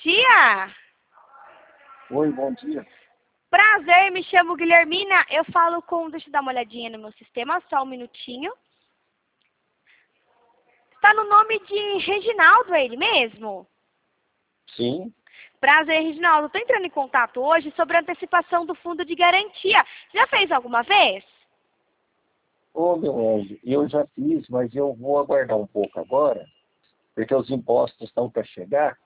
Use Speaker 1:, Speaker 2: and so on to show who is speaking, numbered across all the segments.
Speaker 1: dia!
Speaker 2: Oi, bom dia.
Speaker 1: Prazer, me chamo Guilhermina. Eu falo com... Deixa eu dar uma olhadinha no meu sistema, só um minutinho. Está no nome de Reginaldo, é ele mesmo?
Speaker 2: Sim.
Speaker 1: Prazer, Reginaldo. Estou entrando em contato hoje sobre a antecipação do fundo de garantia. Já fez alguma vez?
Speaker 2: Ô, meu anjo, eu já fiz, mas eu vou aguardar um pouco agora, porque os impostos estão para chegar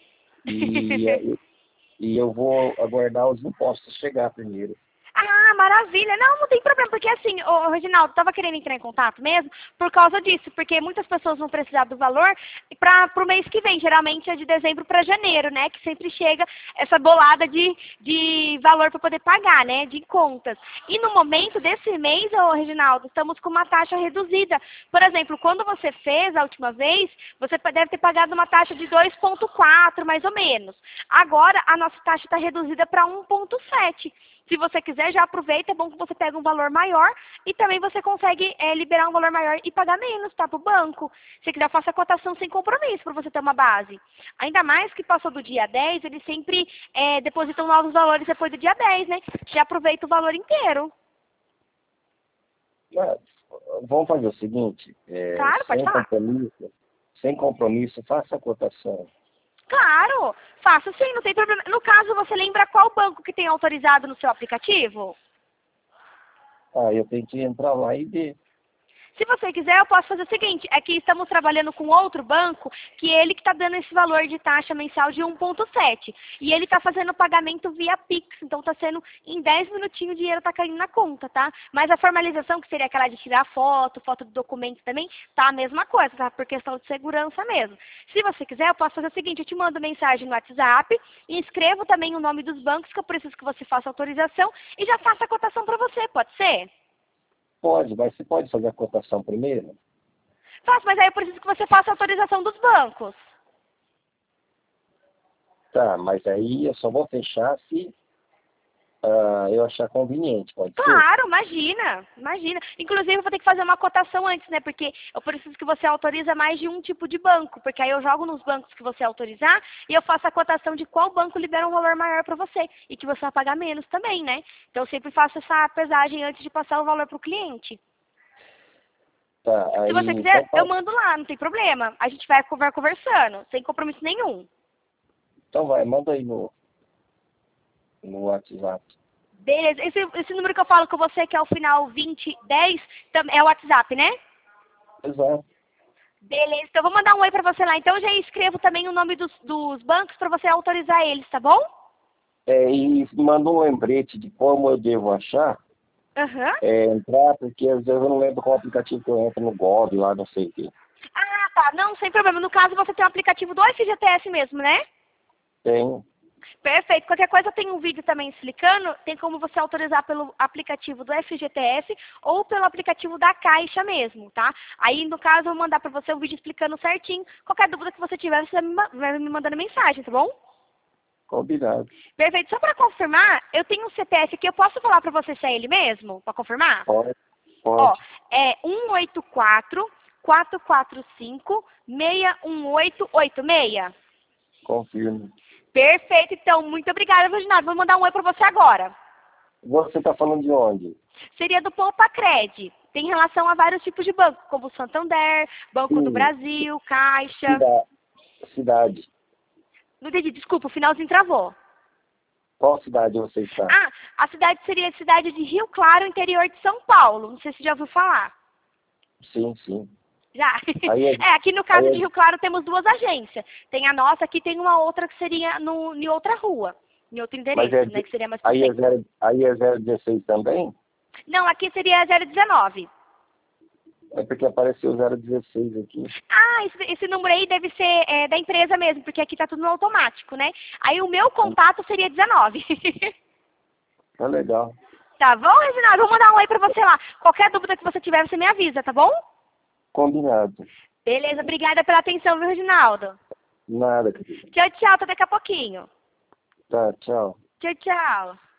Speaker 2: e eu vou aguardar os impostos chegar primeiro.
Speaker 1: Ah, maravilha. Não, não tem problema, porque assim, o Reginaldo, estava querendo entrar em contato mesmo por causa disso, porque muitas pessoas vão precisar do valor para o mês que vem, geralmente é de dezembro para janeiro, né, que sempre chega essa bolada de valor para poder pagar, né, de contas. E no momento desse mês, ô Reginaldo, estamos com uma taxa reduzida. Por exemplo, quando você fez a última vez, você deve ter pagado uma taxa de 2,4, mais ou menos. Agora, a nossa taxa está reduzida para 1,7. Se você quiser, já aproveita, é bom que você pega um valor maior e também você consegue liberar um valor maior e pagar menos, tá, pro banco. Se quiser, faça a cotação sem compromisso para você ter uma base. Ainda mais que passou do dia 10, eles sempre depositam novos valores depois do dia 10, né? Já aproveita o valor inteiro.
Speaker 2: Mas, vamos fazer o seguinte,
Speaker 1: Claro, pode falar.
Speaker 2: sem compromisso, faça a cotação.
Speaker 1: Claro, faço sim, não tem problema. No caso, você lembra qual banco que tem autorizado no seu aplicativo?
Speaker 2: Ah, eu tenho que entrar lá e ver.
Speaker 1: Se você quiser, eu posso fazer o seguinte, é que estamos trabalhando com outro banco, que ele que está dando esse valor de taxa mensal de 1,7. E ele está fazendo o pagamento via Pix, então está sendo, em 10 minutinhos o dinheiro está caindo na conta, tá? Mas a formalização, que seria aquela de tirar foto do documento também, tá a mesma coisa, tá? Por questão de segurança mesmo. Se você quiser, eu posso fazer o seguinte, eu te mando mensagem no WhatsApp, e escrevo também o nome dos bancos, que eu preciso que você faça autorização, e já faça a cotação para você, pode ser?
Speaker 2: Pode, mas você pode fazer a cotação primeiro?
Speaker 1: Faço, mas aí eu preciso que você faça a autorização dos bancos.
Speaker 2: Tá, mas aí eu só vou fechar se eu achar conveniente, pode ser?
Speaker 1: Claro, imagina, imagina. Inclusive, eu vou ter que fazer uma cotação antes, né? Porque eu preciso que você autoriza mais de um tipo de banco. Porque aí eu jogo nos bancos que você autorizar e eu faço a cotação de qual banco libera um valor maior para você. E que você vai pagar menos também, né? Então, eu sempre faço essa pesagem antes de passar o valor para o cliente.
Speaker 2: Tá,
Speaker 1: Se você
Speaker 2: aí,
Speaker 1: quiser, eu mando lá, não tem problema. A gente vai conversando, sem compromisso nenhum.
Speaker 2: então vai, manda aí no WhatsApp.
Speaker 1: Beleza. Esse número que eu falo com você, que é o final 2010, é o WhatsApp, né?
Speaker 2: Exato.
Speaker 1: Beleza. Então, eu vou mandar um oi pra você lá. Então, eu já escrevo também o nome dos bancos pra você autorizar eles, tá bom?
Speaker 2: E manda um lembrete de como eu devo achar,
Speaker 1: Aham.
Speaker 2: entrar, porque às vezes eu não lembro qual aplicativo que eu entro no Gov, lá, não sei o quê.
Speaker 1: Ah, tá. Não, sem problema. No caso, você tem um aplicativo do FGTS mesmo, né?
Speaker 2: Tem.
Speaker 1: Perfeito. Qualquer coisa, tem um vídeo também explicando. Tem como você autorizar pelo aplicativo do FGTS ou pelo aplicativo da Caixa mesmo, tá? Aí, no caso, eu vou mandar pra você um vídeo explicando certinho. Qualquer dúvida que você tiver, você vai me mandando mensagem, tá bom?
Speaker 2: Combinado.
Speaker 1: Perfeito. Só para confirmar, eu tenho um CPF aqui. Eu posso falar para você se é ele mesmo? Para confirmar?
Speaker 2: Pode,
Speaker 1: Ó,
Speaker 2: pode.
Speaker 1: é 184-445-61886.
Speaker 2: Confirmo.
Speaker 1: Perfeito, então. Muito obrigada, Reginaldo. Vou mandar um oi para você agora.
Speaker 2: Você está falando de onde?
Speaker 1: Seria do Poupacred. Tem relação a vários tipos de banco, como o Santander, Banco do
Speaker 2: Sim,
Speaker 1: Brasil, Caixa.
Speaker 2: cidade.
Speaker 1: Não entendi, desculpa, o finalzinho travou.
Speaker 2: Qual cidade você está?
Speaker 1: Ah, a cidade seria a cidade de Rio Claro, interior de São Paulo. Não sei se já ouviu falar.
Speaker 2: Sim, sim.
Speaker 1: Já.
Speaker 2: Aí é,
Speaker 1: Aqui no caso de Rio Claro temos duas agências. Tem a nossa, aqui tem uma outra que seria em outra rua, em outro
Speaker 2: mas
Speaker 1: endereço, né, que seria mais pro
Speaker 2: aí é
Speaker 1: centro.
Speaker 2: aí é 016 também?
Speaker 1: Não, aqui seria 019.
Speaker 2: É porque apareceu 016 aqui.
Speaker 1: Ah, esse número aí deve ser da empresa mesmo, porque aqui tá tudo no automático, né? Aí o meu contato seria 19.
Speaker 2: Tá legal.
Speaker 1: Tá bom, Reginaldo? Vou mandar um oi pra você lá. Qualquer dúvida que você tiver, você me avisa, tá bom?
Speaker 2: Combinado.
Speaker 1: Beleza, obrigada pela atenção, viu, Reginaldo?
Speaker 2: Nada, querido.
Speaker 1: Tchau, tchau, até daqui a pouquinho.
Speaker 2: Tá, tchau.
Speaker 1: Tchau, tchau.